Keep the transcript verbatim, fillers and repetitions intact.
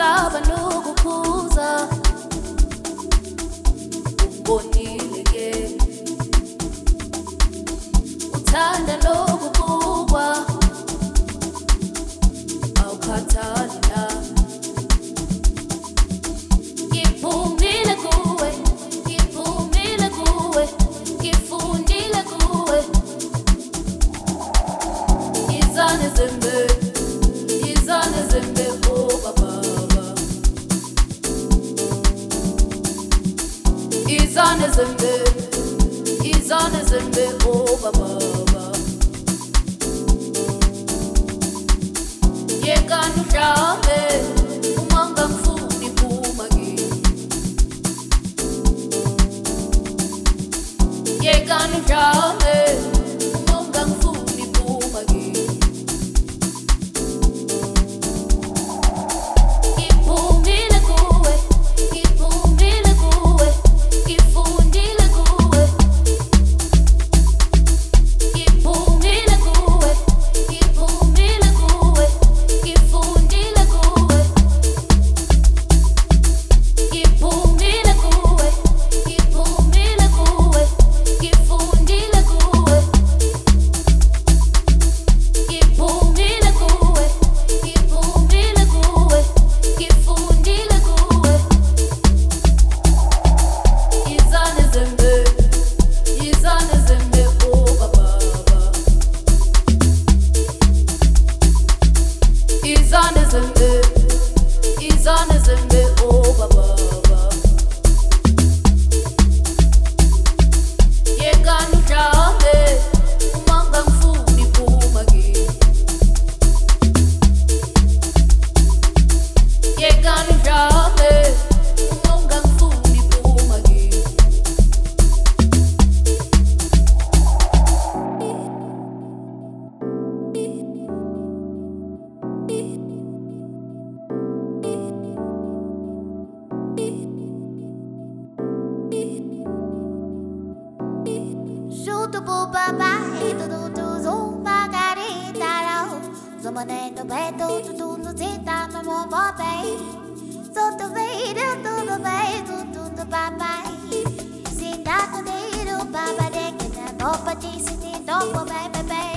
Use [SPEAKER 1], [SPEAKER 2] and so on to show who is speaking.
[SPEAKER 1] Usaba nokuphuza ubonile ke uthanda nokubukwa awukhathali la ngiphumile kuwe ngiphumile kuwe ngifundile kuwe izane zembe izane zembe oh baba izane zembe izane zembe oh baba yekani uhlale uma ngangifuni phuma kimi yekani uhlale uma ngangifuni phuma kimi ngiphumile kuwe ngiphumile kuwe ngifundile kuwe ngiphumile kuwe ngiphumile kuwe ngifundile kuwe ngiphumile kuwe ngiphumile kuwe ngifundile kuwe ngiphumile kuwe ngiphumile kuwe ngifundile kuwe izane zembe izane zembe oh baba izane zembe izane zembe oh baba yekani uhlale uma ngangifuni phuma kimi yekani uhlale uma ungangifuni phuma kimi
[SPEAKER 2] Junto pro papai, tudo tudo margarita, zomanendo beto, tudo zita no meu papai. Tudo bem, tudo bem, tudo papai. Se dá com dedo, papai de que não pode se te topo, bem, bem, bem.